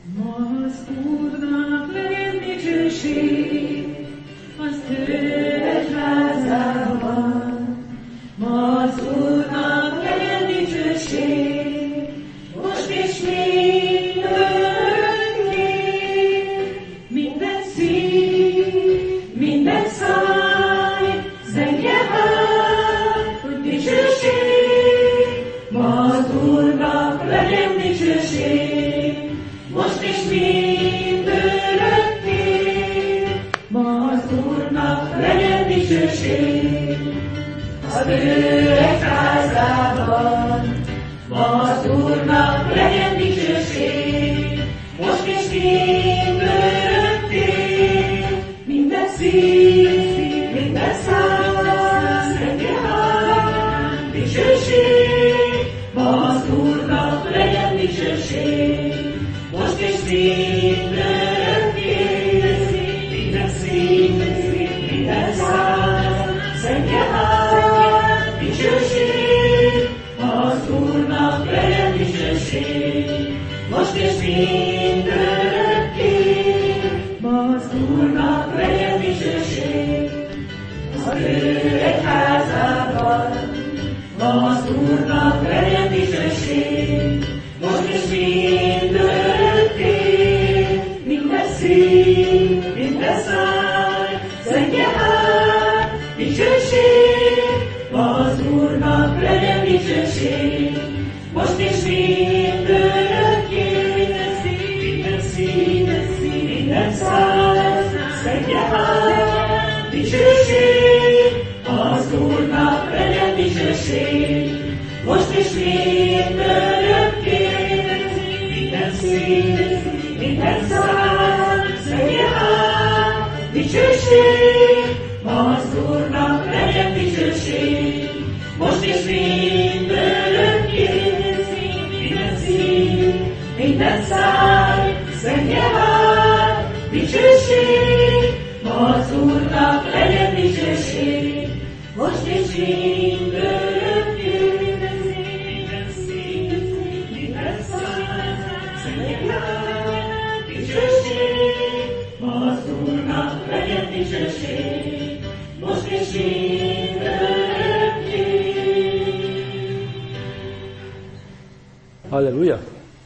Halleluja!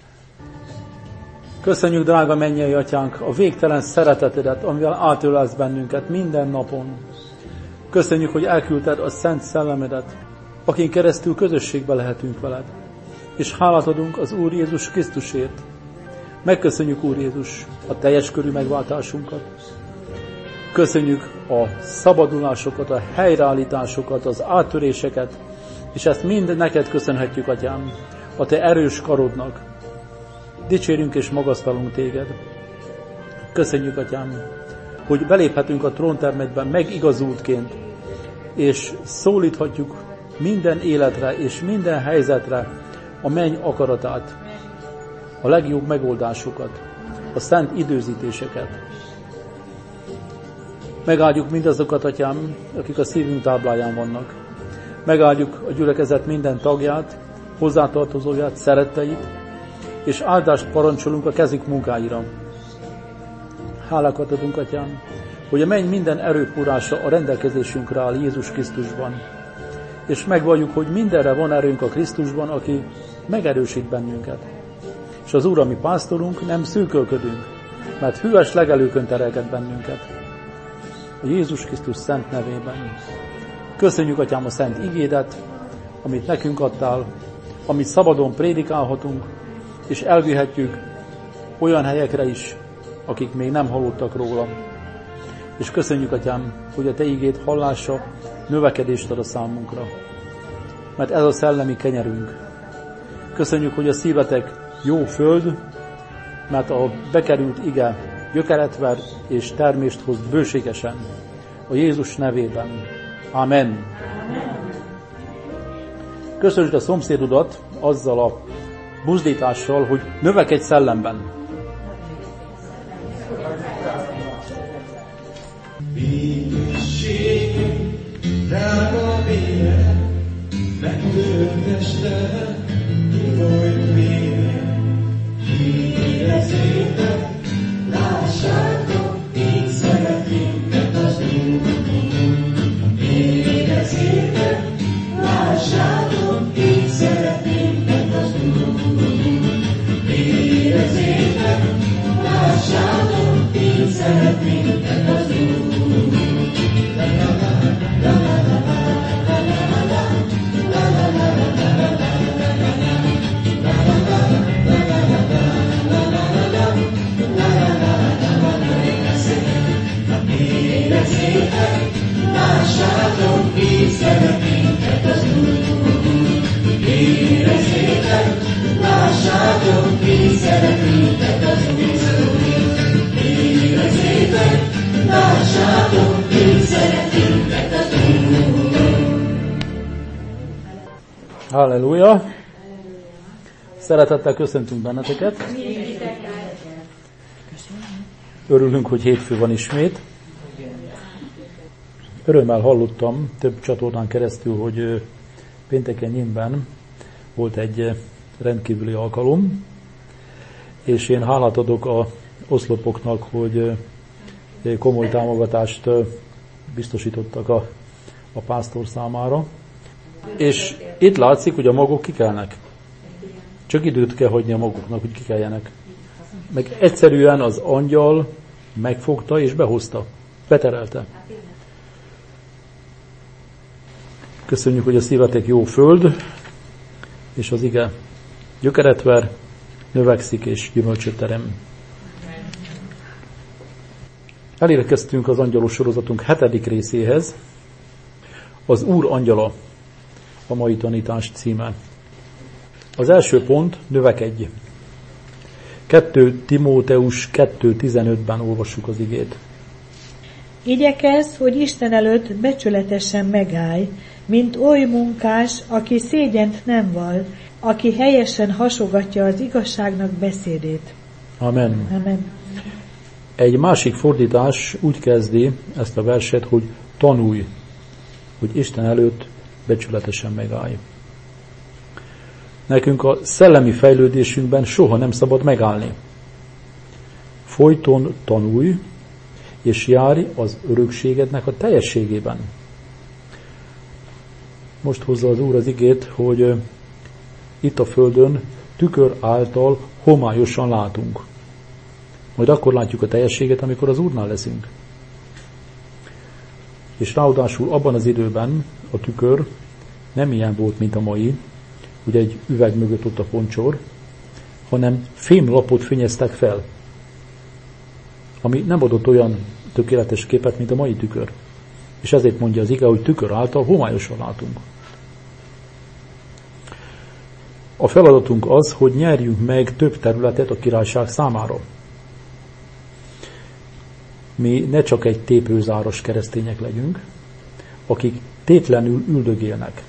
Köszönjük, drága mennyei Atyánk, a végtelen szeretetedet, amivel átölelsz bennünket minden napon. Köszönjük, hogy elküldted a Szent Szellemedet, akin keresztül közösségbe lehetünk veled. És hálát adunk az Úr Jézus Krisztusért. Megköszönjük, Úr Jézus, a teljes körű megváltásunkat. Köszönjük a szabadulásokat, a helyreállításokat, az áttöréseket, és ezt mind neked köszönhetjük, Atyám, a te erős karodnak. Dicsérünk és magasztalunk téged. Köszönjük, Atyám, hogy beléphetünk a tróntermetben megigazultként, és szólíthatjuk minden életre és minden helyzetre a menny akaratát, a legjobb megoldásokat, a szent időzítéseket. Megáldjuk mindazokat, Atyám, akik a szívünk tábláján vannak. Megáldjuk a gyülekezet minden tagját, hozzátartozóját, szeretteit, és áldást parancsolunk a kezük munkáira. Hálákat adunk, Atyám, hogy a menny minden erőforrása a rendelkezésünkre áll Jézus Krisztusban. És megvalljuk, hogy mindenre van erőnk a Krisztusban, aki megerősít bennünket. És az Úr, a mi pásztorunk, nem szűkölködünk, mert hűes legelőkön terelget bennünket. A Jézus Krisztus szent nevében. Köszönjük, Atyám, a szent igédet, amit nekünk adtál, amit szabadon prédikálhatunk, és elvihetjük olyan helyekre is, akik még nem hallottak róla. És köszönjük, Atyám, hogy a te igéd hallása növekedést ad a számunkra. Mert ez a szellemi kenyerünk. Köszönjük, hogy a szívetek jó föld, mert a bekerült ige gyökeret ver és termést hoz bőségesen. A Jézus nevében. Amen. Köszönjük a szomszédodat azzal a buzdítással, hogy növekedj szellemben. Békesség, drága vére, megtörteste, ki volt vére, ki érezé. lássátok, így szeret minket az Úr. Lássátok, így szeret minket az Úr. Érezzétek, lássátok, így szeret minket az Úr. Érezzétek, lássátok, így szeret minket az Úr. Halleluja! Szeretettel köszöntünk benneteket. Örülünk, hogy hétfő van ismét. Örömmel hallottam több csatornán keresztül, hogy pénteken Nyímben volt egy rendkívüli alkalom, és én hálát adok az oszlopoknak, hogy komoly támogatást biztosítottak a pásztor számára. És itt látszik, hogy a magok kikelnek. Csak időt kell hagyni a magoknak, hogy kikeljenek. Meg egyszerűen az angyal megfogta és behozta, beterelte. Köszönjük, hogy a szívetek jó föld, és az ige gyökeret ver, növekszik és gyümölcsöt terem. Elérkeztünk az angyalos sorozatunk 7. részéhez. Az Úr angyala a mai tanítás címe. Az első pont, növekedj. 2 Timóteus 2.15-ben olvassuk az igét. Igyekezz, hogy Isten előtt becsületesen megállj, mint oly munkás, aki szégyent nem vall, aki helyesen hasogatja az igazságnak beszédét. Amen. Amen. Egy másik fordítás úgy kezdi ezt a verset, hogy tanulj, hogy Isten előtt becsületesen megállj. Nekünk a szellemi fejlődésünkben soha nem szabad megállni. Folyton tanulj, és járj az örökségednek a teljességében. Most hozza az Úr az igét, hogy itt a földön tükör által homályosan látunk. Majd akkor látjuk a teljességet, amikor az Úrnál leszünk. És ráadásul abban az időben a tükör nem ilyen volt, mint a mai, ugye egy üveg mögött ott a poncsor, hanem fémlapot fényeztek fel, ami nem adott olyan tökéletes képet, mint a mai tükör. És ezért mondja az ige, hogy tükör által homályosan látunk. A feladatunk az, hogy nyerjünk meg több területet a királyság számára. Mi ne csak egy tépőzáros keresztények legyünk, akik tétlenül üldögélnek.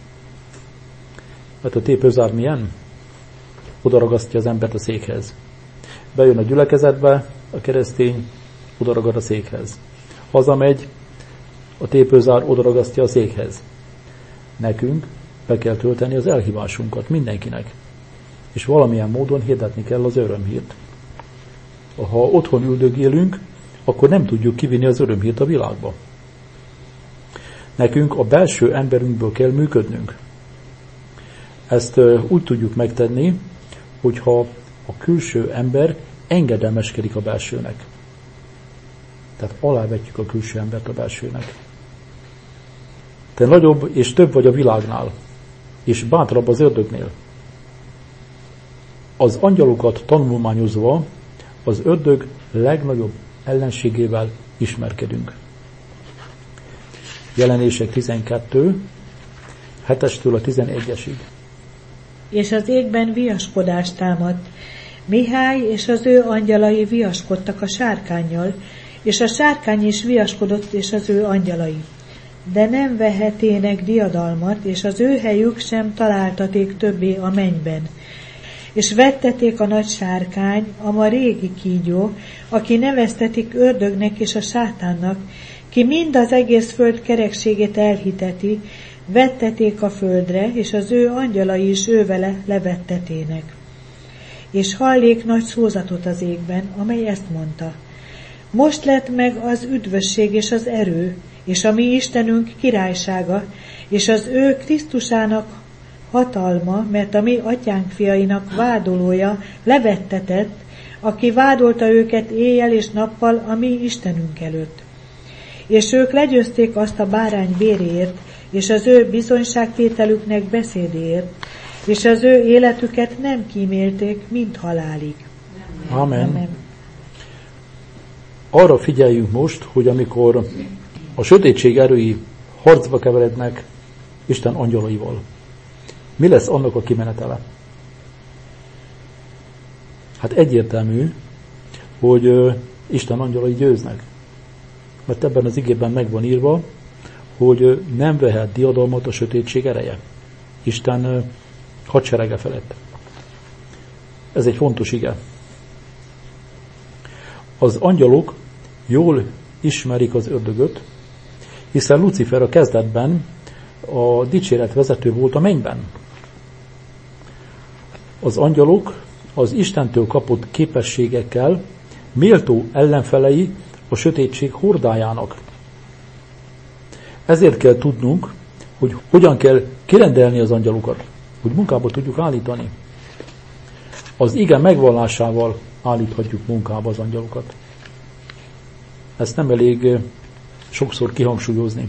Hát a tépőzár milyen? Oda ragasztja az embert a székhez. Bejön a gyülekezetbe, a keresztény oda ragad a székhez. Hazamegy, a tépőzár oda ragasztja a székhez. Nekünk be kell tölteni az elhívásunkat mindenkinek. És valamilyen módon hirdetni kell az örömhírt. Ha otthon üldögélünk, akkor nem tudjuk kivinni az örömhírt a világba. Nekünk a belső emberünkből kell működnünk. Ezt úgy tudjuk megtenni, hogyha a külső ember engedelmeskedik a belsőnek. Tehát alávetjük a külső embert a belsőnek. Te nagyobb és több vagy a világnál, és bátrabb az ördögnél. Az angyalokat tanulmányozva az ördög legnagyobb ellenségével ismerkedünk. Jelenések 12, 7-től a 11-esig. És az égben viaskodás támadt. Mihály és az ő angyalai viaskodtak a sárkánnyal, és a sárkány is viaskodott, és az ő angyalai. De nem vehetének diadalmat, és az ő helyük sem találtaték többé a mennyben. És vetteték a nagy sárkány, a ma régi kígyó, aki neveztetik ördögnek és a sátánnak, ki mind az egész föld kerekségét elhiteti, vetteték a földre, és az ő angyalai is ővele levettetének. És hallék nagy szózatot az égben, amely ezt mondta: most lett meg az üdvösség és az erő, és a mi Istenünk királysága, és az ő Krisztusának hatalma, mert a mi atyánk fiainak vádolója levettetett, aki vádolta őket éjjel és nappal a mi Istenünk előtt. És ők legyőzték azt a bárány véréért, és az ő bizonyságtételüknek beszédéért, és az ő életüket nem kímélték, mint halálig. Amen. Amen. Arra figyeljünk most, hogy amikor a sötétség erői harcba keverednek Isten angyalaival, mi lesz annak a kimenetele? Hát egyértelmű, hogy Isten angyalai győznek. Mert ebben az igében meg van írva, hogy nem vehet diadalmat a sötétség ereje Isten hadserege felett. Ez egy fontos ige. Az angyalok jól ismerik az ördögöt, hiszen Lucifer a kezdetben a dicséret vezető volt a mennyben. Az angyalok az Istentől kapott képességekkel méltó ellenfelei a sötétség hordájának. Ezért kell tudnunk, hogy hogyan kell kirendelni az angyalokat, hogy munkába tudjuk állítani. Az ige megvallásával állíthatjuk munkába az angyalokat. Ezt nem elég sokszor kihangsúlyozni.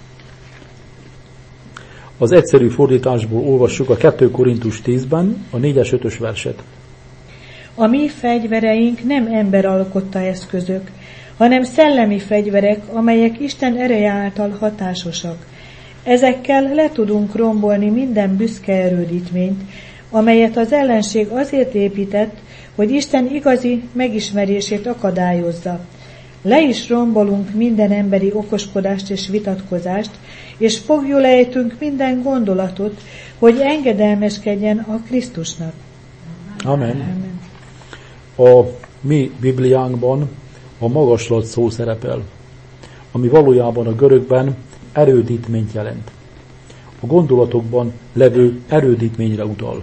Az egyszerű fordításból olvassuk a 2 Korintus 10-ben a 4-5 verset. A mi fegyvereink nem ember alkotta eszközök, hanem szellemi fegyverek, amelyek Isten ereje által hatásosak. Ezekkel le tudunk rombolni minden büszke erődítményt, amelyet az ellenség azért épített, hogy Isten igazi megismerését akadályozza. Le is rombolunk minden emberi okoskodást és vitatkozást, és foglyul ejtünk minden gondolatot, hogy engedelmeskedjen a Krisztusnak. Amen. Amen. A mi Bibliánkban a magaslat szó szerepel, ami valójában a görögben erődítményt jelent. A gondolatokban levő erődítményre utal.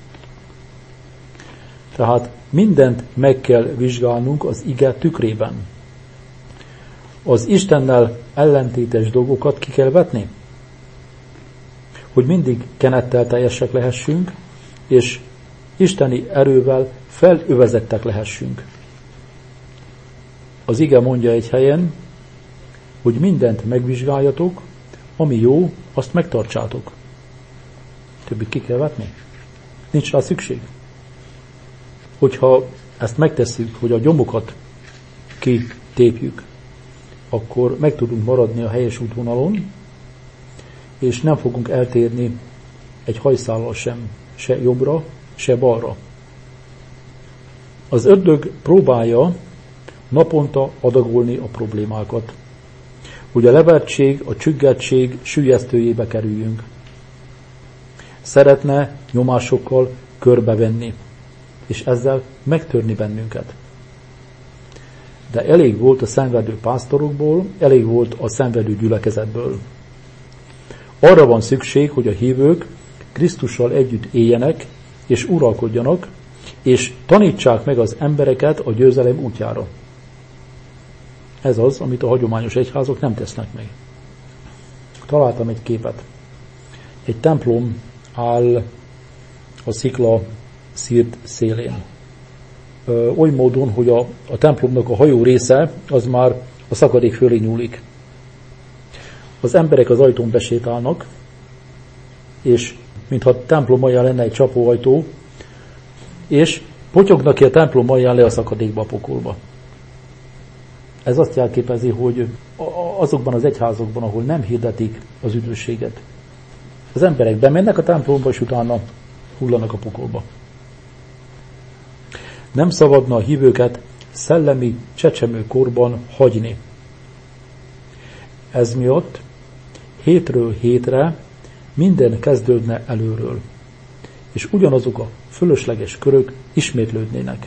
Tehát mindent meg kell vizsgálnunk az ige tükrében. Az Istennel ellentétes dolgokat ki kell vetni, hogy mindig kenettel teljesek lehessünk, és isteni erővel felövezettek lehessünk. Az ige mondja egy helyen, hogy mindent megvizsgáljatok, ami jó, azt megtartsátok. Többit ki kell vetni. Nincs rá szükség. Hogyha ezt megtesszük, hogy a gyomokat kitépjük, akkor meg tudunk maradni a helyes útvonalon, és nem fogunk eltérni egy hajszállal sem, se jobbra, se balra. Az ördög próbálja naponta adagolni a problémákat, hogy a levertség, a csüggettség süllyesztőjébe kerüljünk. Szeretne nyomásokkal körbevenni, és ezzel megtörni bennünket. De elég volt a szenvedő pásztorokból, elég volt a szenvedő gyülekezetből. Arra van szükség, hogy a hívők Krisztussal együtt éljenek, és uralkodjanak, és tanítsák meg az embereket a győzelem útjára. Ez az, amit a hagyományos egyházak nem tesznek meg. Találtam egy képet. Egy templom áll a szikla szírt szélén. Oly módon, hogy a templomnak a hajó része az már a szakadék fölé nyúlik. Az emberek az ajtón besétálnak, és mintha a templom alján lenne egy csapóajtó, és potyognak ki a templom alján le a szakadékba, a pokolba. Ez azt jelképezi, hogy azokban az egyházakban, ahol nem hirdetik az üdvösséget, az emberek bemennek a templomba, és utána hullanak a pokolba. Nem szabadna a hívőket szellemi csecsemőkorban hagyni. Ez miatt hétről hétre minden kezdődne előről, és ugyanazok a fölösleges körök ismétlődnének.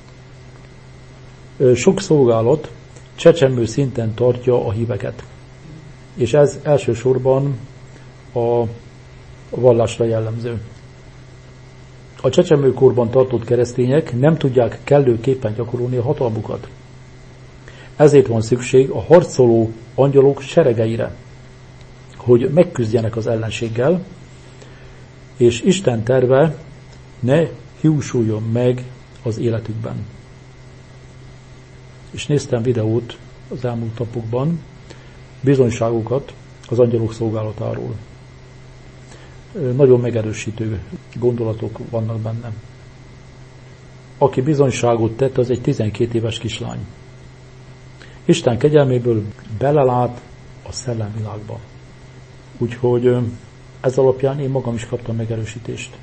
Sok szolgálat csecsemő szinten tartja a híveket, és ez elsősorban a vallásra jellemző. A csecsemőkorban tartott keresztények nem tudják kellőképpen gyakorolni a hatalmukat. Ezért van szükség a harcoló angyalok seregeire, hogy megküzdjenek az ellenséggel, és Isten terve ne hiúsuljon meg az életükben. és néztem videót az elmúlt napokban, bizonyságokat az angyalok szolgálatáról. Nagyon megerősítő gondolatok vannak benne. Aki bizonyságot tett, az egy 12 éves kislány. Isten kegyelméből belelát a szellemvilágba. Úgyhogy ez alapján én magam is kaptam megerősítést.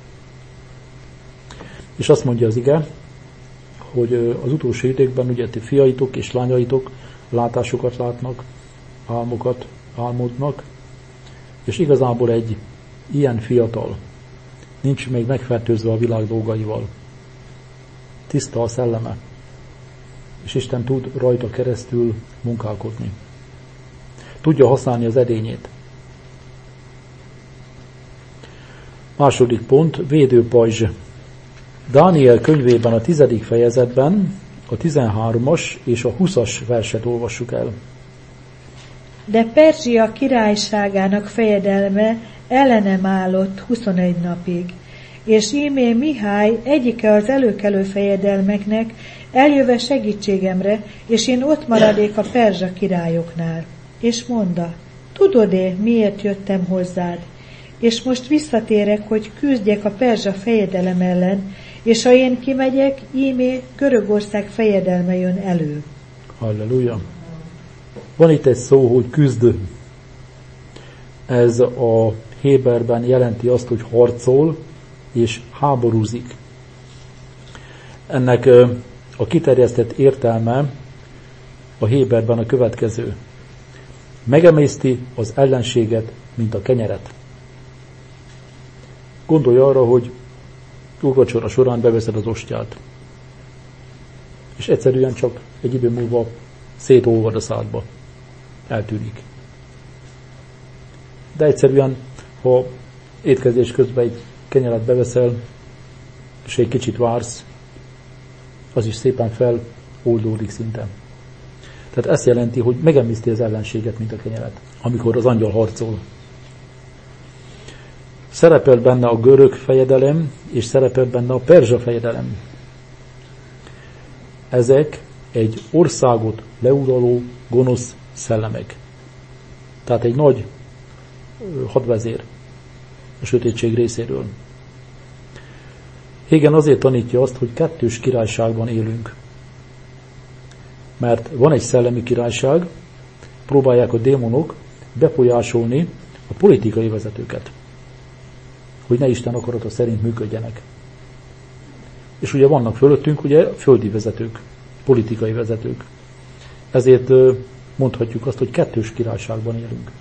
És azt mondja az ige, hogy az utolsó időkben ugye ti fiaitok és lányaitok látásokat látnak, álmokat álmodnak, és igazából egy ilyen fiatal nincs még megfertőzve a világ dolgaival. Tiszta a szelleme, és Isten tud rajta keresztül munkálkodni. Tudja használni az edényét. Második pont, védőpajzs. Dániel könyvében a 10. fejezetben a 13-as és a 20-as verset olvassuk el. De Perzsia királyságának fejedelme ellenem állott 21 napig, és íme Mihály egyike az előkelő fejedelmeknek eljöve segítségemre, és én ott maradék a perzsa királyoknál. És mondta, tudod-e, miért jöttem hozzád? És most visszatérek, hogy küzdjek a perzsa fejedelem ellen, és ha én kimegyek, íme Görögország fejedelme jön elő. Halleluja! Van itt egy szó, hogy küzd. Ez a héberben jelenti azt, hogy harcol és háborúzik. Ennek a kiterjesztett értelme a héberben a következő. Megemészti az ellenséget, mint a kenyeret. Gondolj arra, hogy úrvacsora során beveszed az ostját, és egyszerűen csak egy idő múlva szétolvad a szádba. Eltűnik. De egyszerűen, ha étkezés közben egy kenyeret beveszel, és egy kicsit vársz, az is szépen feloldódik szinten. Tehát ezt jelenti, hogy megemészti az ellenséget, mint a kenyeret, amikor az angyal harcol. Szerepel benne a görög fejedelem, és szerepel benne a perzsa fejedelem. Ezek egy országot leuraló gonosz szellemek. Tehát egy nagy hadvezér a sötétség részéről. Hegen azért tanítja azt, hogy kettős királyságban élünk. Mert van egy szellemi királyság, próbálják a démonok befolyásolni a politikai vezetőket, hogy ne Isten akarata szerint működjenek. És ugye vannak fölöttünk ugye földi vezetők, politikai vezetők. Ezért mondhatjuk azt, hogy kettős királyságban élünk.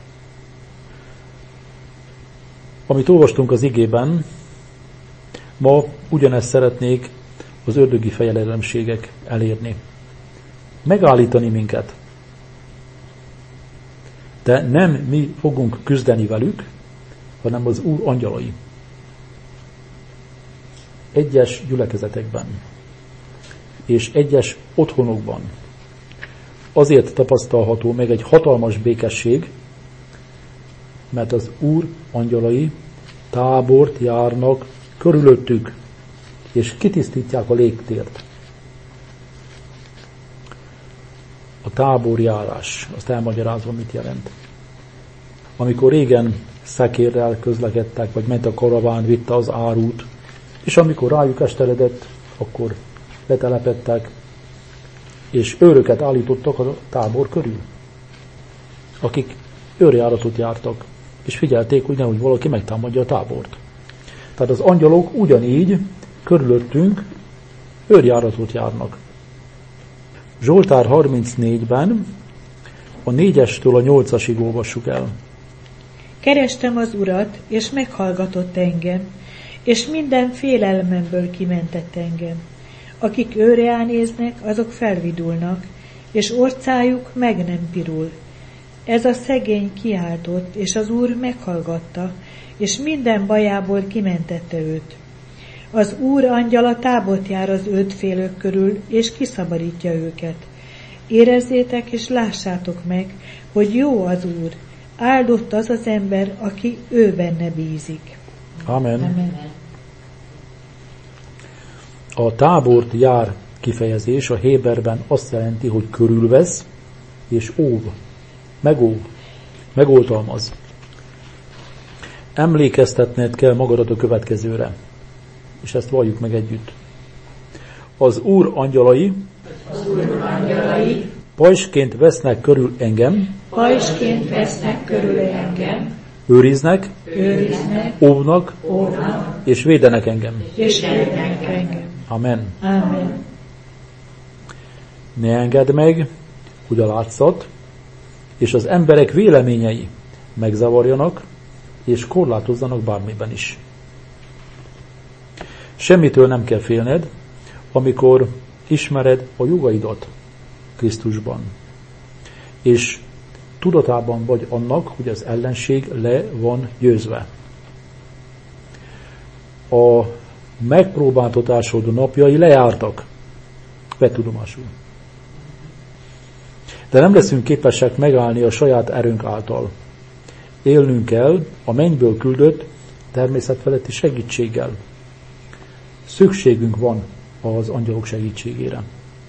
Amit olvastunk az igében, ma ugyanezt szeretnék az ördögi fejedelemségek elérni. Megállítani minket. De nem mi fogunk küzdeni velük, hanem az Úr angyalai. Egyes gyülekezetekben és egyes otthonokban azért tapasztalható meg egy hatalmas békesség, mert az Úr angyalai tábort járnak körülöttük, és kitisztítják a légtért. A táborjárás, azt elmagyarázom, mit jelent. Amikor régen szekérrel közlekedtek, vagy ment a karaván, vitte az árut, és amikor rájuk esteledett, akkor letelepedtek, és őröket állítottak a tábor körül, akik őrjáratot jártak, és figyelték, hogy nehogy valaki megtámadja a tábort. Tehát az angyalok ugyanígy körülöttünk őrjáratot járnak. Zsoltár 34-ben a 4-estől a 8-asig olvassuk el. Kerestem az Urat, és meghallgatott engem, és minden félelmemből kimentett engem. Akik őre néznek, azok felvidulnak, és orcájuk meg nem pirul. Ez a szegény kiáltott, és az Úr meghallgatta, és minden bajából kimentette őt. Az Úr angyala tábort jár az ötfélők körül, és kiszabadítja őket. Érezzétek és lássátok meg, hogy jó az Úr, áldott az az ember, aki ő benne bízik. Amen. Amen. A tábort jár kifejezés a héberben azt jelenti, hogy körülvesz és óv, megoltalmaz. Emlékeztetned kell magadat a következőre, és ezt valljuk meg együtt. Az Úr angyalai pajsként vesznek körül engem, őriznek, óvnak, és védenek engem. Amen. Ne engedd meg, hogy a látszat és az emberek véleményei megzavarjanak, és korlátozzanak bármiben is. Semmitől nem kell félned, amikor ismered a jogaidat Krisztusban, és tudatában vagy annak, hogy az ellenség le van győzve. A megpróbáltatásod napjai lejártak, betudomásul. De nem leszünk képesek megállni a saját erőnk által. Élnünk kell a mennyből küldött természetfeletti segítséggel. Szükségünk van az angyalok segítségére.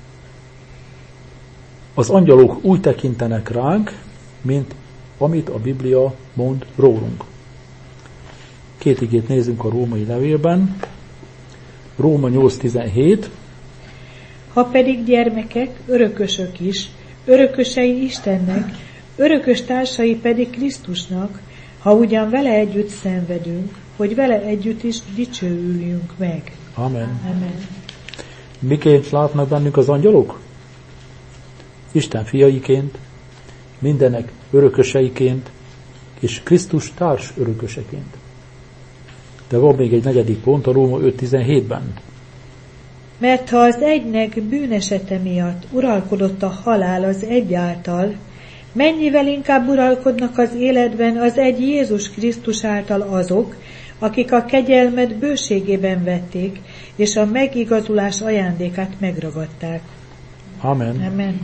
Az angyalok úgy tekintenek ránk, mint amit a Biblia mond rólunk. 2 igét nézzünk a római levélben. Róma 8:17. Ha pedig gyermekek, örökösök is, örökösei Istennek, örökös társai pedig Krisztusnak, ha ugyan vele együtt szenvedünk, hogy vele együtt is dicsőüljünk meg. Amen. Amen. Miként látnak bennünk az angyalok? Isten fiaiként, mindenek örököseiként, és Krisztus társ örököseként. De van még egy 4. pont a Róma 5:17-ben. Mert ha az egynek bűnesete miatt uralkodott a halál az egy által, mennyivel inkább uralkodnak az életben az egy Jézus Krisztus által azok, akik a kegyelmet bőségében vették, és a megigazulás ajándékát megragadták. Amen. Amen.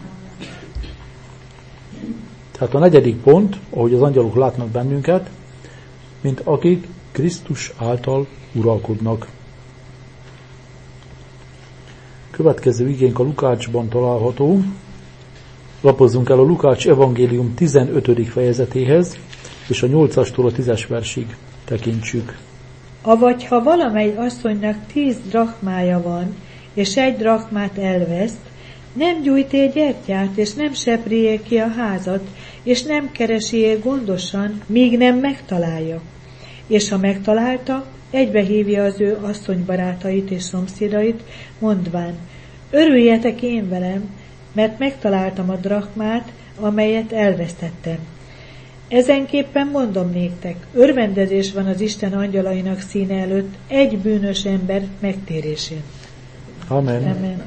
Tehát a 4. pont, ahogy az angyalok látnak bennünket, mint akik Krisztus által uralkodnak. Következő igénk a Lukácsban található. Lapozzunk el a Lukács evangélium 15. fejezetéhez, és a 8-astól a 10-es versig tekintsük. Avagy ha valamely asszonynak 10 drachmája van, és 1 drachmát elveszt, nem gyújté gyertyát, és nem seprije ki a házat, és nem keresi gondosan, míg nem megtalálja. És ha megtalálta, egybe hívja az ő asszonybarátait és szomszédait, mondván, örüljetek én velem, mert megtaláltam a drachmát, amelyet elvesztettem. Ezenképpen mondom néktek, örvendezés van az Isten angyalainak színe előtt egy bűnös ember megtérésén. Amen. Amen.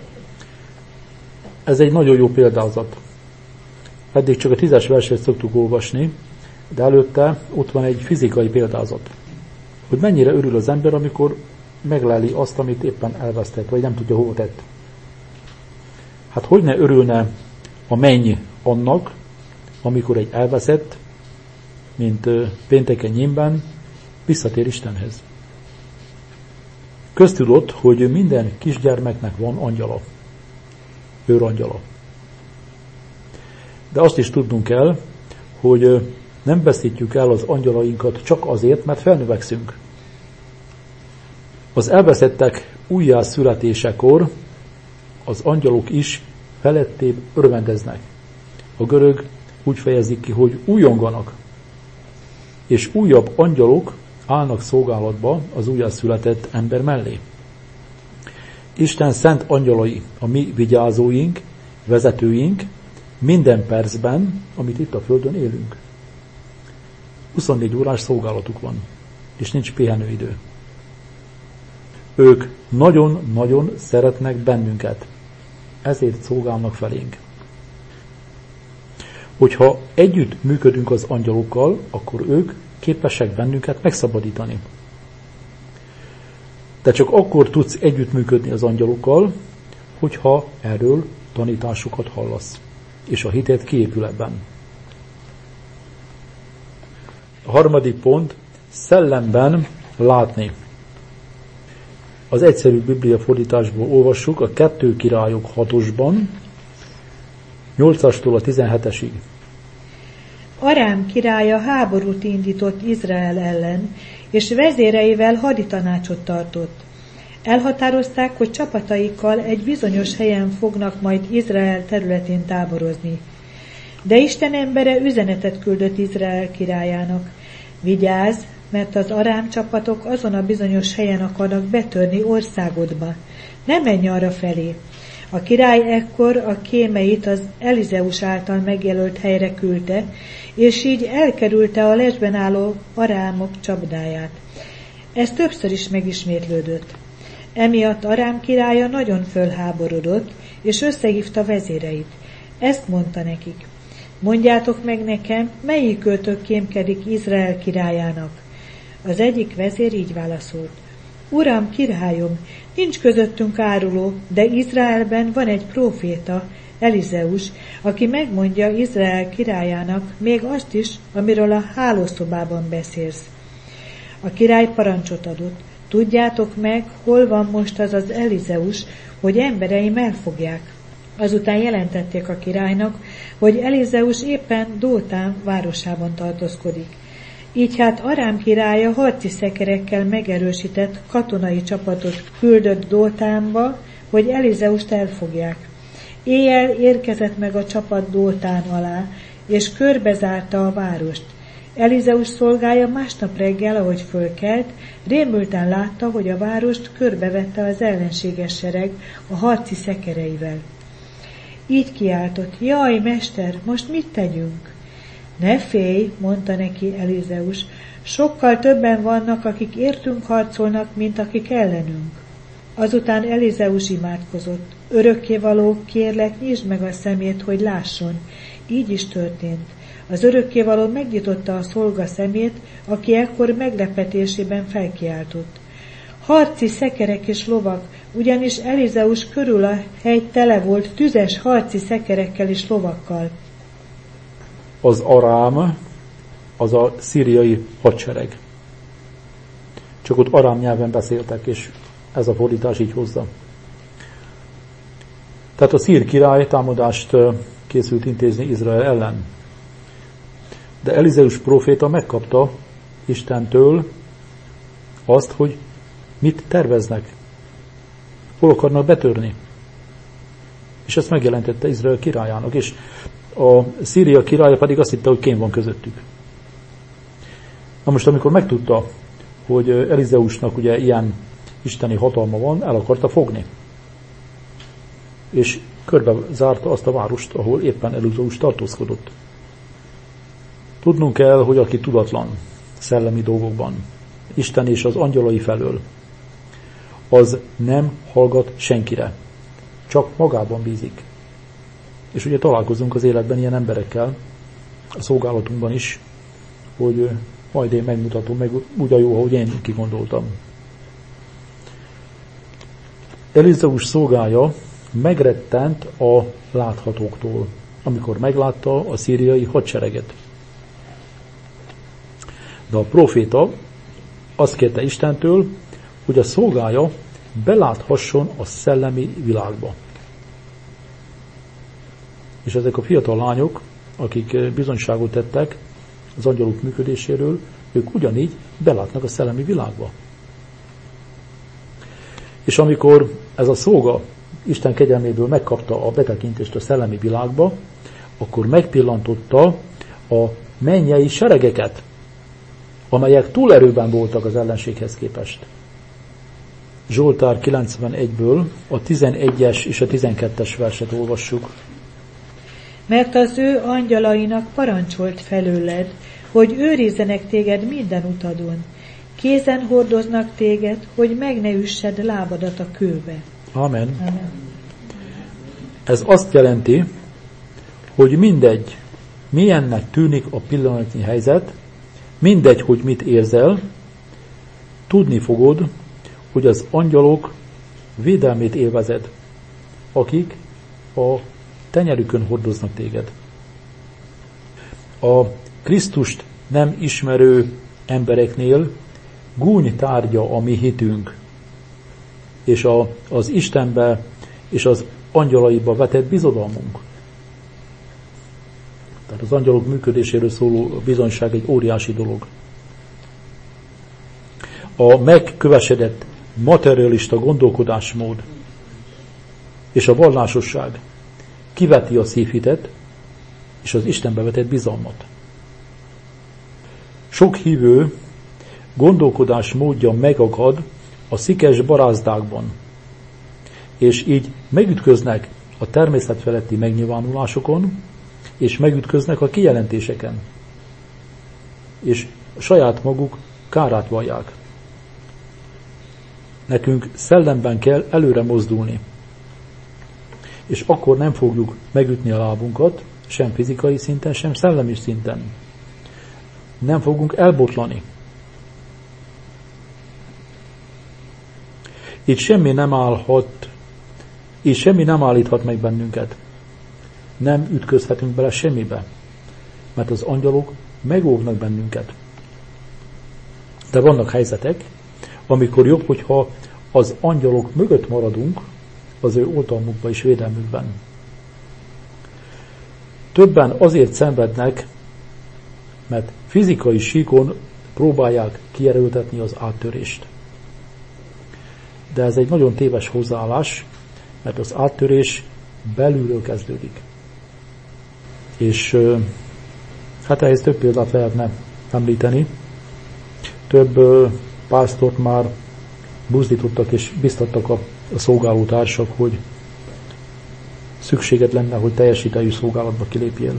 Ez egy nagyon jó példázat. Eddig csak a 10-es verset szoktuk olvasni, de előtte ott van egy fizikai példázat. Hogy mennyire örül az ember, amikor megleli azt, amit éppen elvesztett, vagy nem tudja hova tett. Hát hogy ne örülne a menny annak, amikor egy elveszett, mint pénteken nyímben, visszatér Istenhez. Köztudott, hogy minden kisgyermeknek van angyala. Őrangyala. De azt is tudnunk kell, hogy nem veszítjük el az angyalainkat csak azért, mert felnövekszünk. Az elveszettek újjászületésekor az angyalok is felettébb örvendeznek. A görög úgy fejezik ki, hogy újonganak. És újabb angyalok állnak szolgálatba az újjászületett ember mellé. Isten szent angyalai, a mi vigyázóink, vezetőink, minden percben, amit itt a Földön élünk. 24 órás szolgálatuk van, és nincs pihenőidő. Ők nagyon-nagyon szeretnek bennünket, ezért szolgálnak felénk. Hogyha együtt működünk az angyalokkal, akkor ők képesek bennünket megszabadítani. De csak akkor tudsz együttműködni az angyalokkal, hogyha erről tanításokat hallasz, és a hited kiépül ebben. A 3. pont, szellemben látni. Az egyszerű Biblia fordításból olvassuk a 2 Királyok 6-osban, 8-astól a 17-esig. Arám királya háborút indított Izrael ellen, és vezéreivel haditanácsot tartott. Elhatározták, hogy csapataikkal egy bizonyos helyen fognak majd Izrael területén táborozni. De Isten embere üzenetet küldött Izrael királyának. Vigyázz, mert az arám csapatok azon a bizonyos helyen akarnak betörni országodba. Ne menj arra felé. A király ekkor a kémeit az Elizeus által megjelölt helyre küldte, és így elkerülte a lesben álló arámok csapdáját. Ez többször is megismétlődött. Emiatt Arám királya nagyon fölháborodott, és összehívta vezéreit. Ezt mondta nekik: mondjátok meg nekem, melyikőtök kémkedik Izrael királyának? Az egyik vezér így válaszolt: Uram, királyom, nincs közöttünk áruló, de Izraelben van egy próféta, Elizeus, aki megmondja Izrael királyának még azt is, amiről a hálószobában beszélsz. A király parancsot adott: tudjátok meg, hol van most az az Elizeus, hogy embereim elfogják. Azután jelentették a királynak, hogy Elizeus éppen Dótán városában tartózkodik. Így hát Arám királya harci szekerekkel megerősített katonai csapatot küldött Dótánba, hogy Elizeust elfogják. Éjjel érkezett meg a csapat Dótán alá, és körbezárta a várost. Elizeus szolgája másnap reggel, ahogy fölkelt, rémülten látta, hogy a várost körbevette az ellenséges sereg a harci szekereivel. Így kiáltott: jaj, mester, most mit tegyünk? Ne félj, mondta neki Elizeus, sokkal többen vannak, akik értünk harcolnak, mint akik ellenünk. Azután Elizeus imádkozott: örökkévaló, kérlek, nyisd meg a szemét, hogy lásson. Így is történt. Az örökkévaló megnyitotta a szolga szemét, aki ekkor meglepetésében felkiáltott: harci szekerek és lovak, ugyanis Elizeus körül a hegy tele volt tüzes harci szekerekkel és lovakkal. Az Arám, az a szíriai hadsereg. Csak ott arám nyelven beszéltek, és ez a fordítás így hozza. Tehát a szír király támadást készült intézni Izrael ellen. De Elizeus próféta megkapta Istentől azt, hogy mit terveznek, hol akarnak betörni. És ezt megjelentette Izrael királyának, és a Szíria királya pedig azt hitte, hogy kém van közöttük. Na most, amikor megtudta, hogy Elizeusnak ugye ilyen isteni hatalma van, el akarta fogni. És körbe zárta azt a várost, ahol éppen Elizeus tartózkodott. Tudnunk kell, hogy aki tudatlan szellemi dolgokban, Isten és az angyalai felől, az nem hallgat senkire, csak magában bízik. És ugye találkozunk az életben ilyen emberekkel, a szolgálatunkban is, hogy majd én megmutatom meg úgy a jó, ahogy én kigondoltam. Elizeus szolgája megrettent a láthatóktól, amikor meglátta a szíriai hadsereget. De a próféta azt kérte Istentől, hogy a szolgája beláthasson a szellemi világba. És ezek a fiatal lányok, akik bizonyságot tettek az angyalok működéséről, ők ugyanígy belátnak a szellemi világba. És amikor ez a szolga Isten kegyelméből megkapta a betekintést a szellemi világba, akkor megpillantotta a mennyei seregeket, amelyek túlerőben voltak az ellenséghez képest. Zsoltár 91-ből a 11-es és a 12-es verset olvassuk. Mert az ő angyalainak parancsolt felőled, hogy őrizzenek téged minden utadon. Kézen hordoznak téged, hogy meg ne üssed lábadat a kőbe. Amen. Amen. Ez azt jelenti, hogy mindegy, milyennek tűnik a pillanatnyi helyzet, mindegy, hogy mit érzel, tudni fogod, hogy az angyalok védelmét élvezed, akik a tenyerükön hordoznak téged. A Krisztust nem ismerő embereknél gúny tárgya a mi hitünk. és az Istenbe és az angyalaiba vetett bizodalmunk. Tehát az angyalok működéséről szóló bizonyság egy óriási dolog. A megkövesedett materialista gondolkodásmód és a vallásosság kiveti a szívhitet és az Istenbe vetett bizalmat. Sok hívő gondolkodásmódja megakad a szikes barázdákban, és így megütköznek a természetfeletti megnyilvánulásokon, és megütköznek a kijelentéseken, és saját maguk kárát vallják. Nekünk szellemben kell előre mozdulni, és akkor nem fogjuk megütni a lábunkat, sem fizikai szinten, sem szellemi szinten. Nem fogunk elbotlani. Itt semmi nem állíthat meg bennünket. Nem ütközhetünk bele semmibe, mert az angyalok megóvnak bennünket. De vannak helyzetek, amikor jobb, hogyha az angyalok mögött maradunk az ő oltalmukban és védelmükben. Többen azért szenvednek, mert fizikai síkon próbálják kierőltetni az áttörést. De ez egy nagyon téves hozzáállás, mert az áttörés belülről kezdődik. És hát ehhez több példát lehetne említeni. Több pásztort már buzdítottak és biztattak a szolgálótársak, hogy szükséged lenne, hogy teljes idejű szolgálatba kilépjél.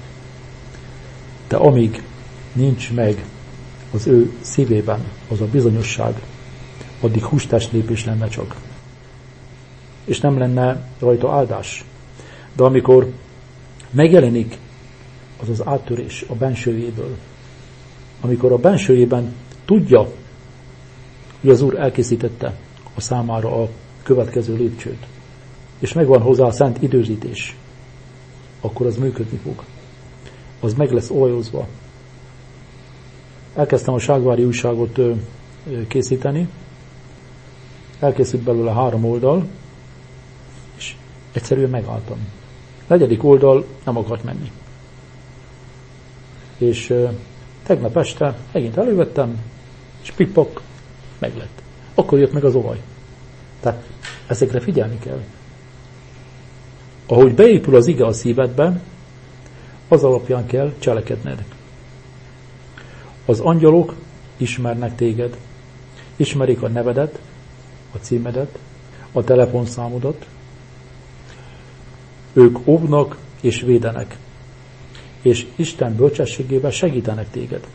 De amíg nincs meg az ő szívében az a bizonyosság, addig hústestlépés lenne csak. És nem lenne rajta áldás. De amikor megjelenik az az áttörés a bensőjéből, amikor a bensőjében tudja, hogy az Úr elkészítette a számára a következő lépcsőt, és megvan hozzá a szent időzítés, akkor az működni fog. Az meg lesz olajozva. Elkezdtem a Ságvári újságot készíteni, elkészült belőle 3 oldal, és egyszerűen megálltam. 4. oldal nem akart menni. És tegnap este megint elővettem, és pippak, meglett. Akkor jött meg az olaj. Tehát ezekre figyelni kell. Ahogy beépül az ige a szívedbe, az alapján kell cselekedned. Az angyalok ismernek téged. Ismerik a nevedet, a címedet, a telefonszámodat. Ők óvnak és védenek. És Isten bölcsességével segítenek téged.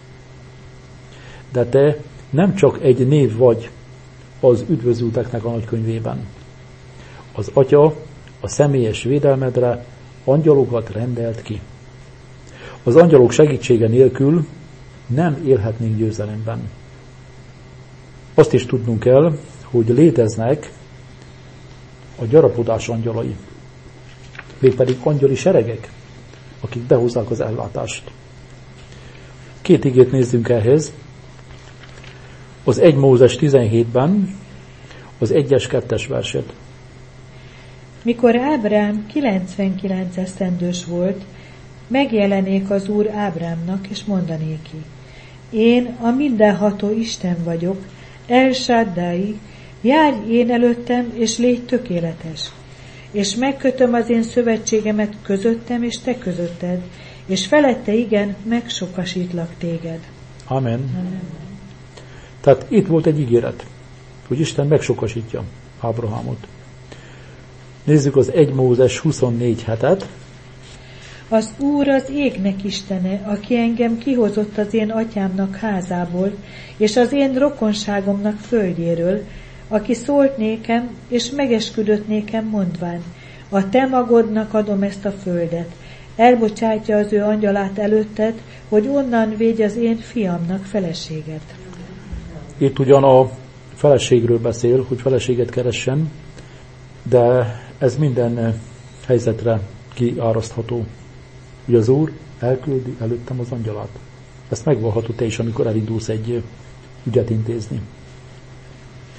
De te nem csak egy név vagy az üdvözülteknek a nagykönyvében. Az Atya a személyes védelmedre angyalokat rendelt ki. Az angyalok segítsége nélkül nem élhetnénk győzelemben. Azt is tudnunk kell, hogy léteznek a gyarapodás angyalai, mégpedig angyali seregek, akik behozzák az ellátást. 2 igét nézzünk ehhez. Az 1 Mózes 17-ben az 1-2 verset. Mikor Ábrám 99 esztendős volt, megjelenék az Úr Ábrámnak, és mondanéki: Én a mindenható Isten vagyok, El Shaddai, járj én előttem, és légy tökéletes. És megkötöm az én szövetségemet közöttem és te közötted, és felette igen, megsokasítlak téged. Amen. Amen. Tehát itt volt egy ígéret, hogy Isten megsokasítja Ábrahámot. Nézzük az 1 Mózes 24:7. Az Úr az égnek Istene, aki engem kihozott az én atyámnak házából, és az én rokonságomnak földjéről, aki szólt nékem, és megesküdött nékem mondván: a te magodnak adom ezt a földet, elbocsátja az ő angyalát előtted, hogy onnan védj az én fiamnak feleséget. Itt ugyan a feleségről beszél, hogy feleséget keressen, de ez minden helyzetre kiárasztható. Ugye az Úr elküldi előttem az angyalát. Ezt megvallhatod te is, amikor elindulsz egy ügyet intézni.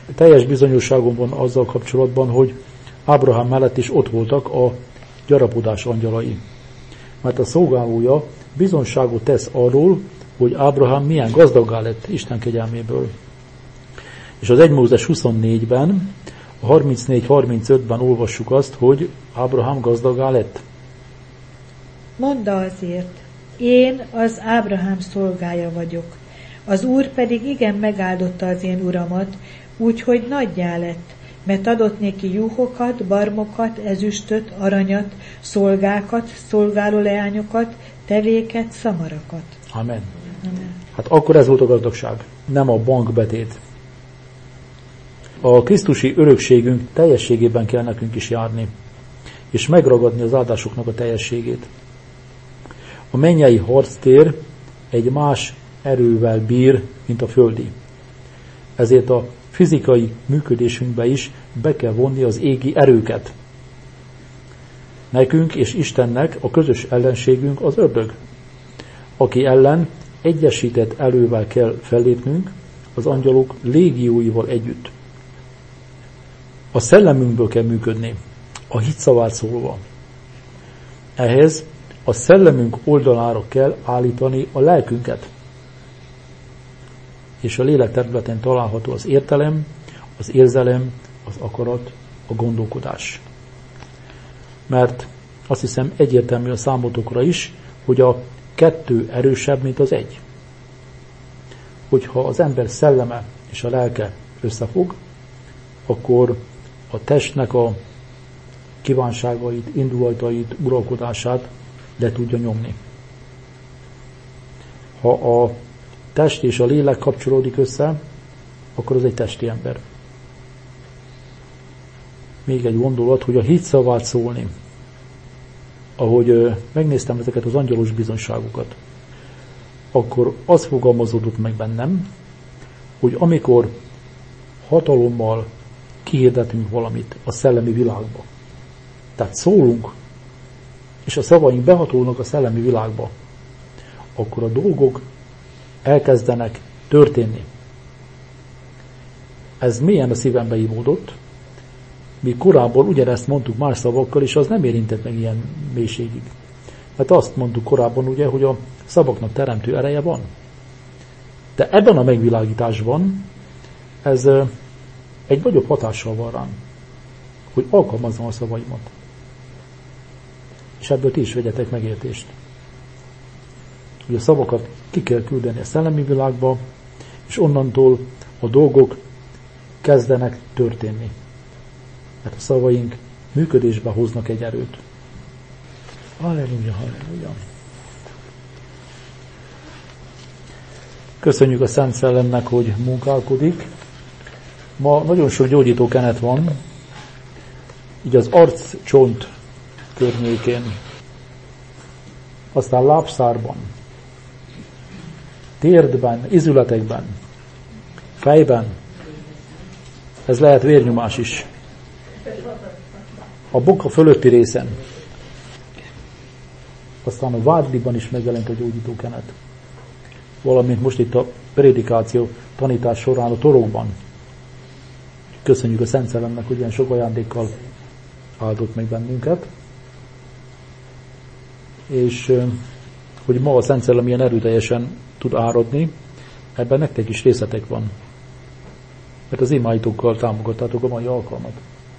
teljes bizonyosságom van azzal kapcsolatban, hogy Ábrahám mellett is ott voltak a gyarapodás angyalai. Mert a szolgálója bizonyságot tesz arról, hogy Ábrahám milyen gazdaggá lett Isten kegyelméből. És az 1 Mózes 24-ben, a 34-35-ben olvassuk azt, hogy Ábrahám gazdaggá lett. Mondd azért, én az Ábrahám szolgája vagyok, az Úr pedig igen megáldotta az én uramat, úgyhogy nagyjá lett, mert adott néki juhokat, barmokat, ezüstöt, aranyat, szolgákat, szolgálóleányokat, tevéket, szamarakat. Amen. Hát akkor ez volt a gazdagság, nem a bankbetét. A krisztusi örökségünk teljességében kell nekünk is járni, és megragadni az áldásoknak a teljességét. A mennyei harctér egy más erővel bír, mint a földi. Ezért a fizikai működésünkbe is be kell vonni az égi erőket. Nekünk és Istennek a közös ellenségünk az ördög, aki ellen egyesített erővel kell fellépnünk az angyalok légióival együtt. A szellemünkből kell működni, a hitszavát szólva. Ehhez a szellemünk oldalára kell állítani a lelkünket. És a lélek területen található az értelem, az érzelem, az akarat, a gondolkodás. Mert azt hiszem egyértelmű a számotokra is, hogy a 2 erősebb, mint az 1. Hogyha az ember szelleme és a lelke összefog, akkor a testnek a kívánságait, indulatait, uralkodását le tudja nyomni. Ha a test és a lélek kapcsolódik össze, akkor az egy testi ember. Még egy gondolat, hogy a hit szavát szólni. Ahogy megnéztem ezeket az angyalos bizonyságokat, akkor az fogalmazódott meg bennem, hogy amikor hatalommal kihirdetünk valamit a szellemi világba, tehát szólunk, és a szavaink behatolnak a szellemi világba, akkor a dolgok elkezdenek történni. Ez mélyen a szívembe ivódott, mi korábban ugyanezt mondtuk más szavakkal, és az nem érintett meg ilyen mélységig. Mert azt mondtuk korábban ugye, hogy a szavaknak teremtő ereje van. De ebben a megvilágításban ez egy nagyobb hatással van rám, hogy alkalmazzam a szavaimat. És ebből ti is vegyetek megértést. Hogy a szavakat ki kell küldeni a szellemi világba, és onnantól a dolgok kezdenek történni. Mert a szavaink működésbe hoznak egy erőt. Halleluja, halleluja. Köszönjük a Szent Szellemnek, hogy munkálkodik. Ma nagyon sok gyógyító kenet van, így az arccsont környékén, aztán lábszárban, térdben, izületekben, fejben, ez lehet vérnyomás is. A boka fölötti részen, aztán a vádliban is megjelent a gyógyító kenet. Valamint most itt a prédikáció tanítás során a torokban. Köszönjük a Szent Szellemnek, hogy ilyen sok ajándékkal áldott meg bennünket. És hogy ma a Szent Szellem ilyen erőteljesen tud áradni, ebben nektek is részletek van. Mert az imáitokkal támogattátok a mai alkalmat.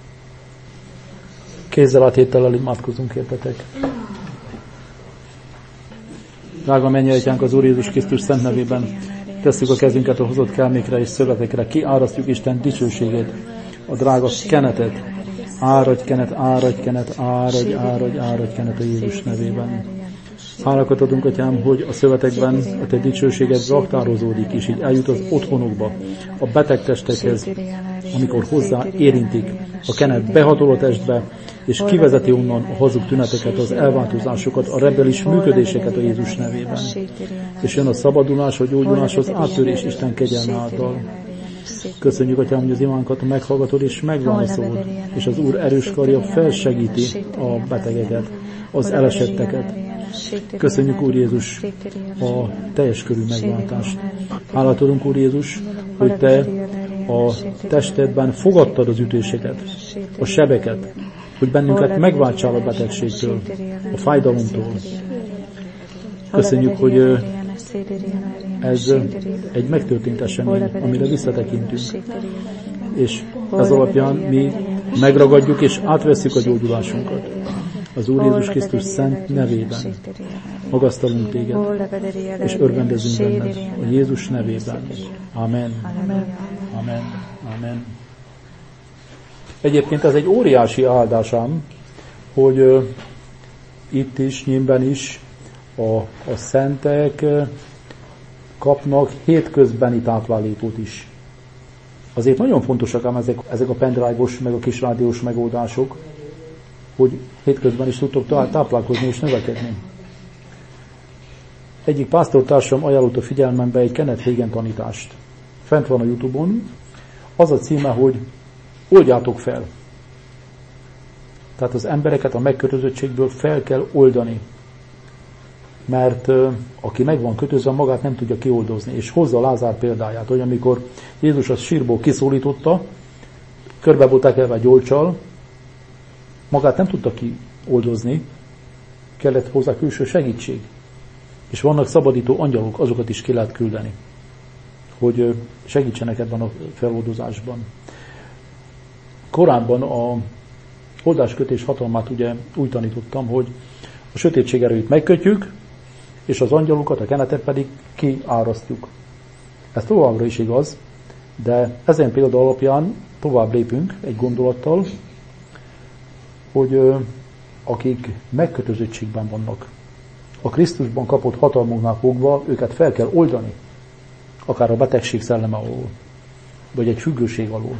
Kézzel áthétellel imádkozunk értetek. Drága mennyei Atyánk, az Úr Jézus Krisztus szent nevében tesszük a kezünket a hozott kelmékre és szövetekre, kiárasztjuk Isten dicsőségét, a drága kenetet. Áradj kenet, áradj kenet, áradj, áradj, áradj kenet a Jézus nevében. Hálakat adunk, Atyám, hogy a szövetekben a Te dicsőséged raktározódik, és így eljut az otthonokba, a beteg testekhez, amikor hozzá érintik a kenet, behatol a testbe, és kivezeti onnan a hazug tüneteket, az elváltozásokat, a rebelis működéseket a Jézus nevében. És jön a szabadulás, a gyógyulás, az áttörés Isten kegyelme által. Köszönjük, Atyám, hogy az imánkat meghallgatod és megválaszolod, és az Úr erős karja felsegíti a betegeket, az elesetteket. Köszönjük, Úr Jézus, a teljes körű megváltást. Hálát adunk, Úr Jézus, hogy Te a testedben fogadtad az ütéseket, a sebeket, hogy bennünket megváltsál a betegségtől, a fájdalomtól. Köszönjük, hogy ez egy megtörtént esemény, amire visszatekintünk. És ez alapján mi megragadjuk és átveszünk a gyógyulásunkat. Az Úr Jézus Krisztus szent nevében magasztalunk téged, és örvendezünk benned a Jézus nevében. Amen. Amen. Amen. Egyébként ez egy óriási áldásám, hogy itt is, Nyímben is a szentek kapnak hétközbeni táplálékot is. Azért nagyon fontosak ám ezek a pendrive-os, meg a kis rádiós megoldások, hogy hétközben is tudtok táplálkozni és növekedni. Egyik pásztortársam ajánlott a figyelmembe egy Kenneth Hagin tanítást. Fent van a YouTube-on. Az a címe, hogy oldjátok fel. Tehát az embereket a megkötözöttségből fel kell oldani. Mert aki meg van kötözve, magát nem tudja kioldozni. És hozza Lázár példáját, hogy amikor Jézus a sírból kiszólította, körbe volt tekerve gyolccsal, magát nem tudta kioldozni, kellett hozzá külső segítség. És vannak szabadító angyalok, azokat is ki lehet küldeni, hogy segítsenek ebben a feloldozásban. Korábban a oldáskötés hatalmát ugye úgy tanítottam, hogy a sötétség erőit megkötjük, és az angyalokat, a kenetet pedig kiárasztjuk. Ez továbbra is igaz, de ezen példa alapján tovább lépünk egy gondolattal, hogy akik megkötözöttségben vannak, a Krisztusban kapott hatalmunknál fogva őket fel kell oldani, akár a betegség szelleme alól, vagy egy függőség alól.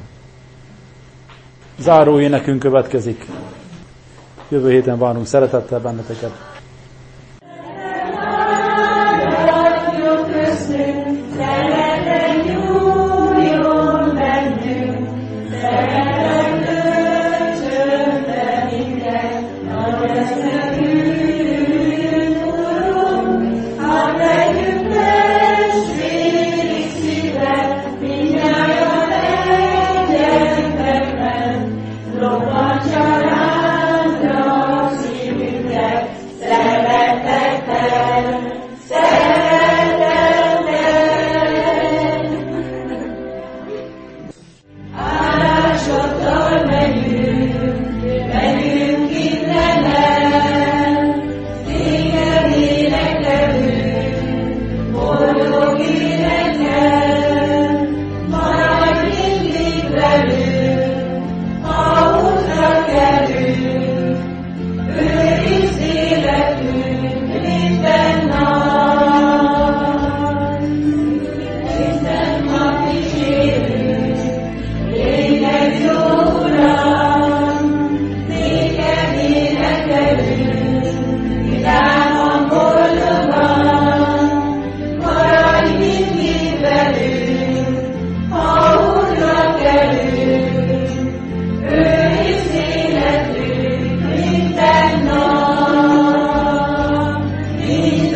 Záró énekünk következik. Jövő héten várunk szeretettel benneteket.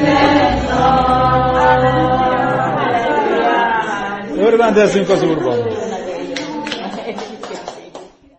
Örvendezzünk az Úrban!